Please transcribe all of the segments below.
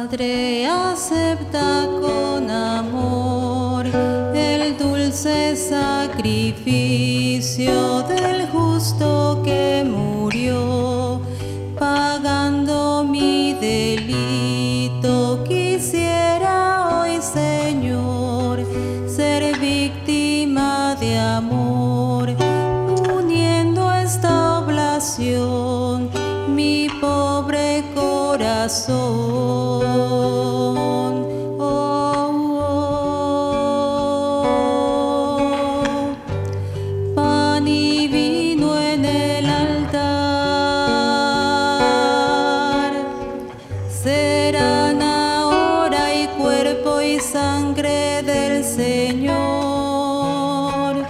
Padre, acepta con amor el dulce sacrificio del justo que murió, pagando mi delito. Quisiera hoy, Señor, ser víctima de amor, uniendo a esta oblación mi pobre corazón. Pan y vino en el altar serán ahora y cuerpo y sangre del Señor,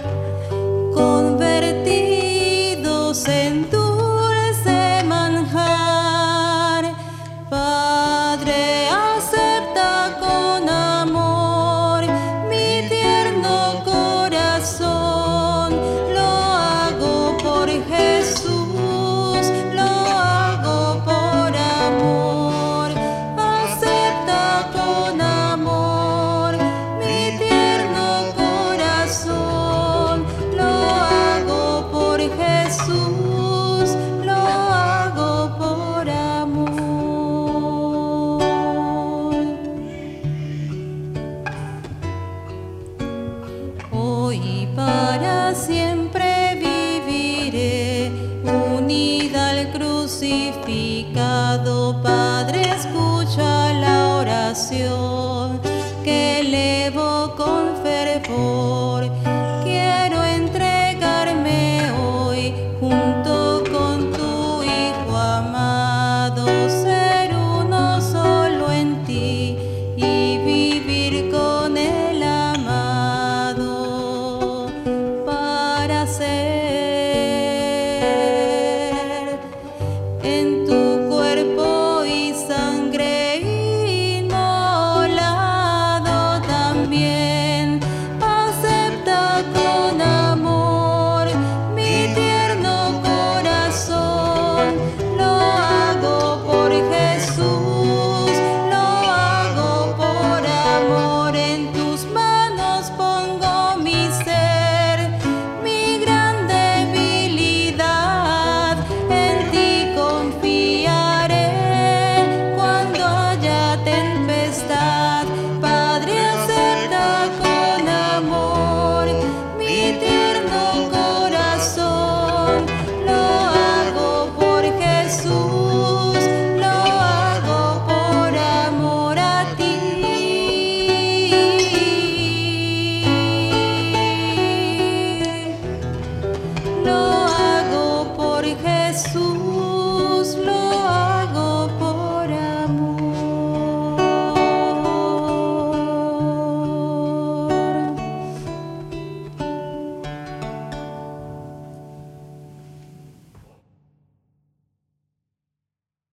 convertidos en dulce manjar. Padre, acepta con amor mi tierno corazón. Lo hago por Jesús, lo hago por amor. Acepta con amor mi tierno corazón. Lo hago por Jesús, lo hago por amor. Hoy y para siempre viviré unida al crucificado. Padre, escucha la oración que elevo con fervor. Quiero entregarme hoy junto con tu Hijo amado, ser uno solo en ti y vivir con el amado, para ser en tu